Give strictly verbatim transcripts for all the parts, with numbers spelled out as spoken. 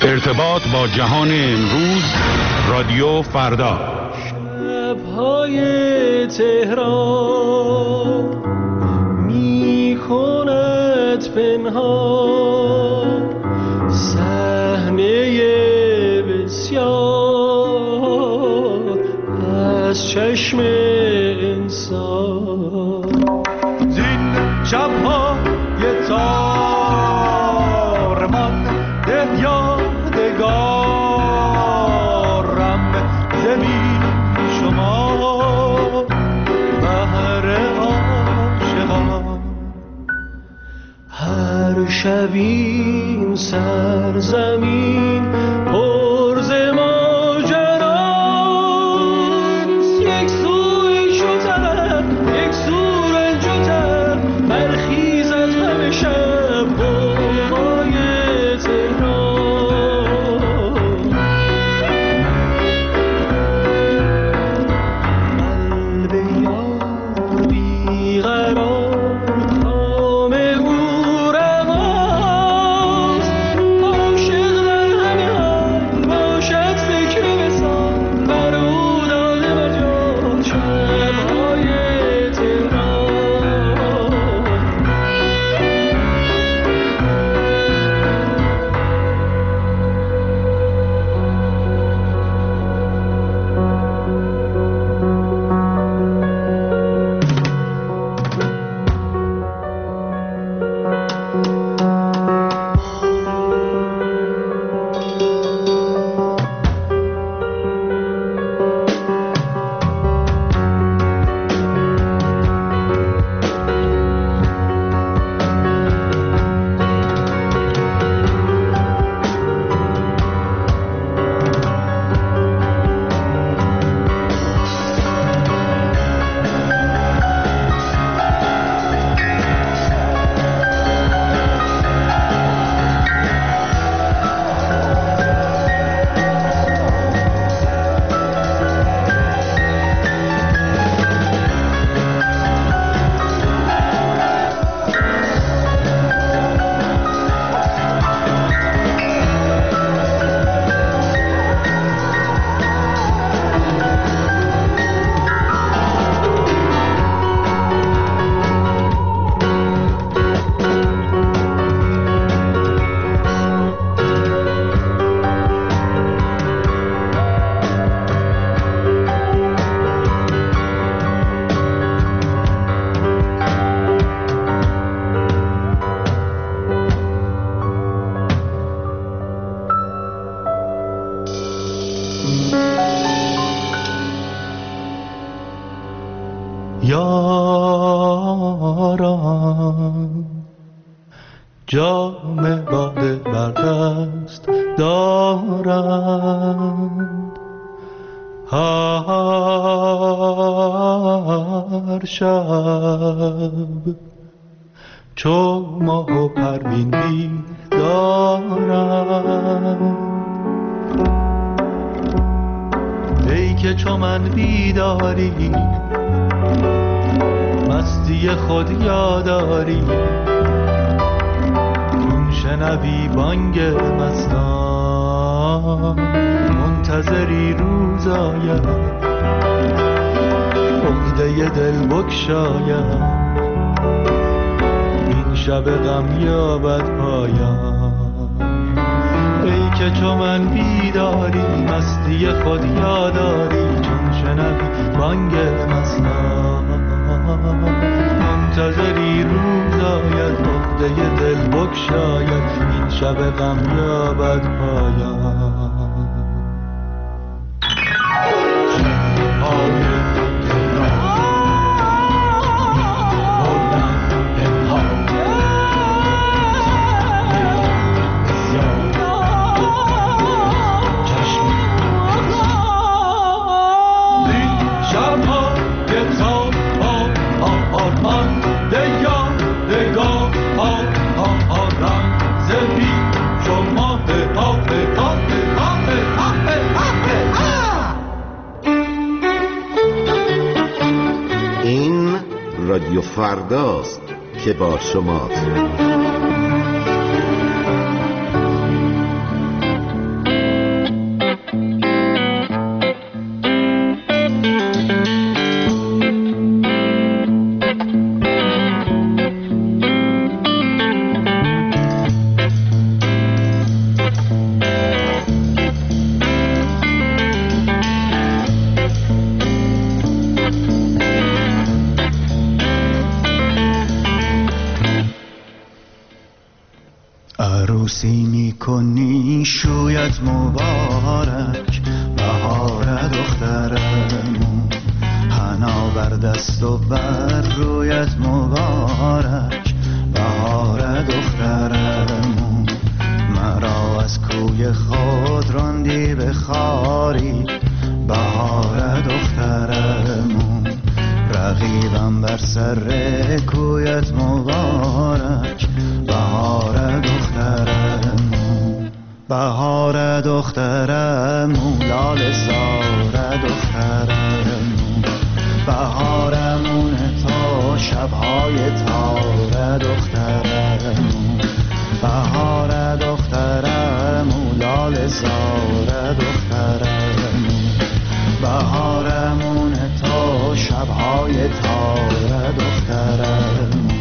ارتباط با جهان امروز، رادیو فردا. شب‌های تهران می‌کند پنهان صحنه بسیار از چشم انسان. زین شب‌های تار من ده یادگارم زمین شما بهر عاشقان. هر شبین سرزمین پر ز ماجراست، یک سوی شوتر یک سو رنجوتر برخیز از همه شب غوغای تهران. قلب یار بیقرار کام او رواست، عاشق در همه حال باشد فکر وصال بر او داده مجال شب‌های تهران. یاران جام باده بر دست دارند، هر شب چو ماه و پروین بیدارند. ای که چو من بیداری مستی خود یاداری، چون شنوی بانگ مستان منتظری روز آید، عقده دل بگشاید، این شب غم یابد پایان. ای که چو من بیداری مستی خود یاداری، چون شنوی بانگ مستان منتظری روز آید، عقده دل بگشاید، این شب غم یابد پایان. رادیو فرداست که با شماست. عروسی میکنی شویت مبارک، بهار دخترمون، حنا بر دست و بر رویت مبارک، بهار دخترمون. مرا از کوی خود راندی به خاری، بهار دخترمون. رقیبم بر سر کویت مبارک، بهار دخترمون. بهار دخترمون، لاله زار دخترمون، بهارمون تا شبهای تار دخترمون. بهار دخترمون، لاله زار دخترمون، بهارمون تا شبهای تار دخترمون.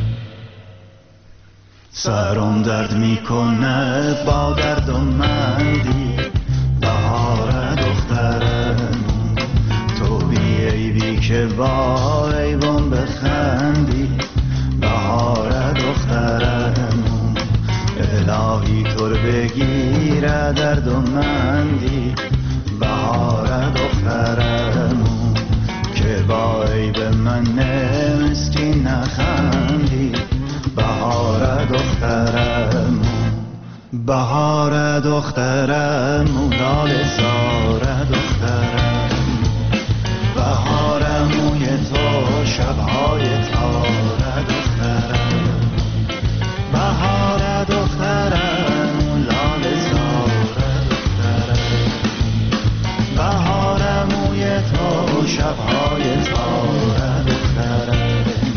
سرم درد میکنه با درد و مندی، بهار دخترمون. تو بی عیبی که با عیبم بخندی، بهار دخترمون. الهی طور بگیره درد و مندی، بهار دخترمون. که با عیب من مسکین نخندی، بهار دخترمون. بهار دخترمون، لاله زار دخترمون، بهارموی تو شبهای تار دخترمون. بهار دخترمون، لاله زار دخترمون، بهارموی تو شبهای تار دخترمون.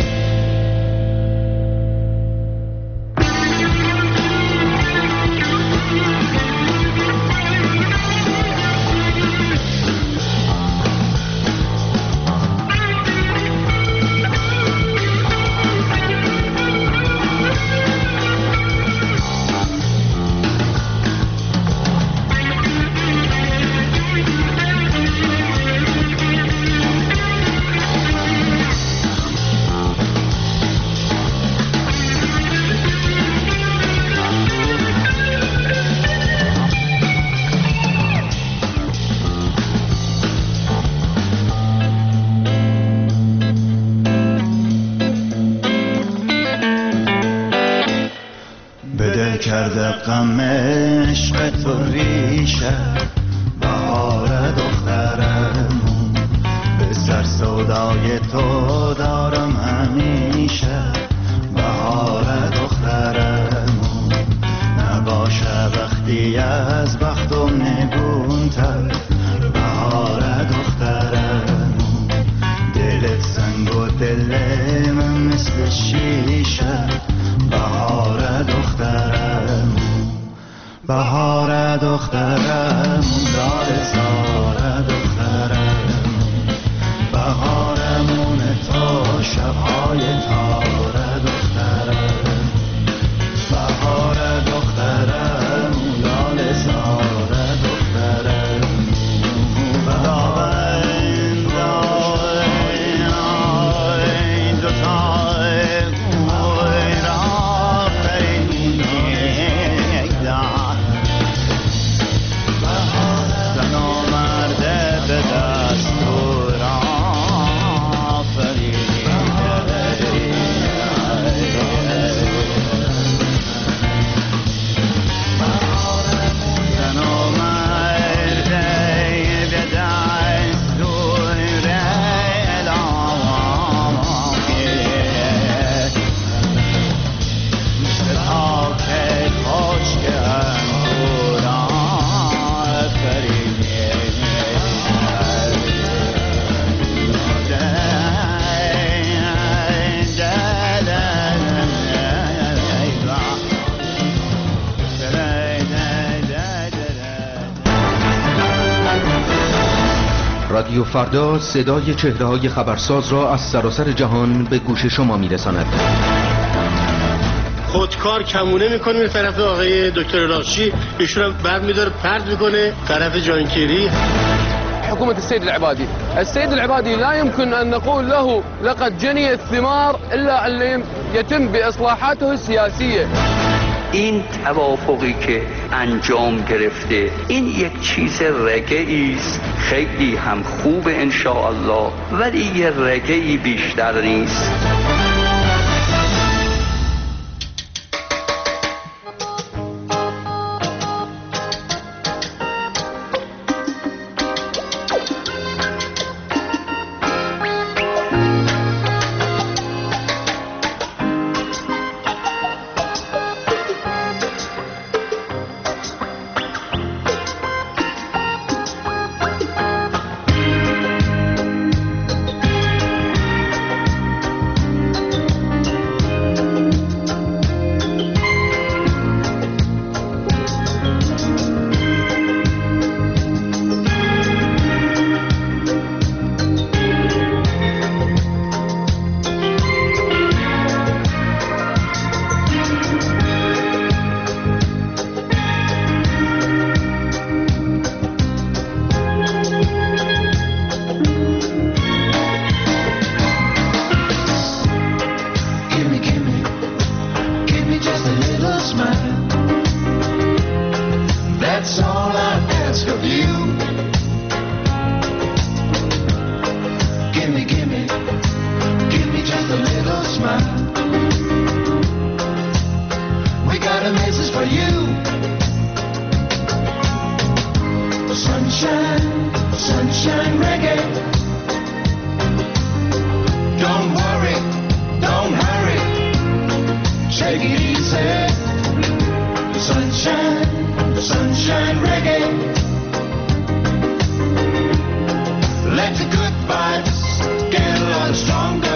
کرده غم عشق تو ریشه، بهار دخترمون. به سر سودای تو دارم همیشه، بهار دخترمون. نباشه وقتی از بختم نگونتر، بهار دخترمون. دلت سنگ و دل من مثل شیشه، بهار دخترمون. بهار دخترمون، لاله زار دخترمون، بهارمون تا شبهای تار دخترمون. بهار دخترمون، لاله زار دخترمون. داین داین آین دوتا رادیو فردا صدای چهره‌های خبرساز را از سراسر جهان به گوش شما می‌رساند. خودکار کمونه میکنه به طرف آقای دکتر راشی، ایشون هم بعد میداره پرد میکنه طرف جانکیری. حكومة السيد العبادي السيد العبادي لا يمكن أن نقول له لقد جني الثمار إلا أن يتم بإصلاحاته السياسية. این توافقی که انجام گرفته این یک چیز رگه‌ای است، خیلی هم خوب ان شاء الله، ولی یه رگه‌ای بیشتر نیست. Let the good vibes get a lot stronger.